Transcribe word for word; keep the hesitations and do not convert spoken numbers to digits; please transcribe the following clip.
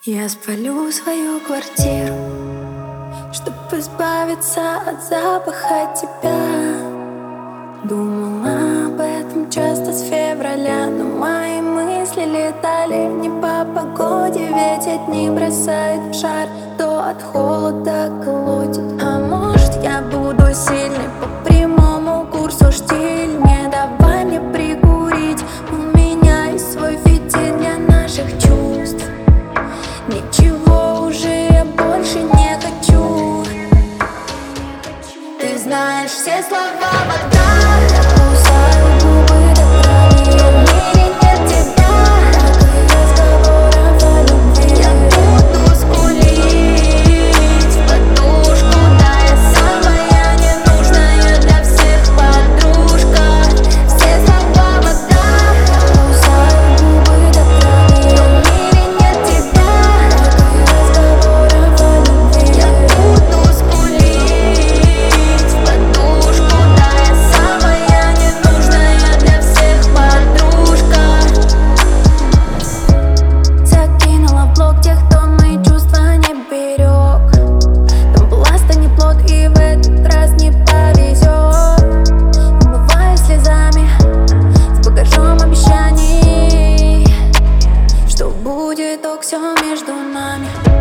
Я спалю свою квартиру, чтобы избавиться от запаха тебя. Думала об этом часто с февраля, но мои мысли летали не по погоде. Ведь одни бросают в жар, то от холода колотит. А может, я буду сильной по прямому курсу штиль. Не давай мне прикурить, у меня есть свой фитиль для наших чувств. Ничего уже я больше не хочу. Ты знаешь все слова вода. Я кусаю губы до крови. В мире нет тебя, как и разговоров о любви. Я буду скулить в подушку. Да, я самая ненужная для всех подружка. Все слова вода. Я кусаю губы до крови. В мире нет тебя, как и разговоров о любви. Я буду скулить в подушку. Да, я самая ненужная для всех подружка. Закинула в блог тех, кто мои чувства не берег. Там пласта не плод, и в этот раз не повезет. Умываюсь слезами с багажом обещаний, что будет ок, все между нами.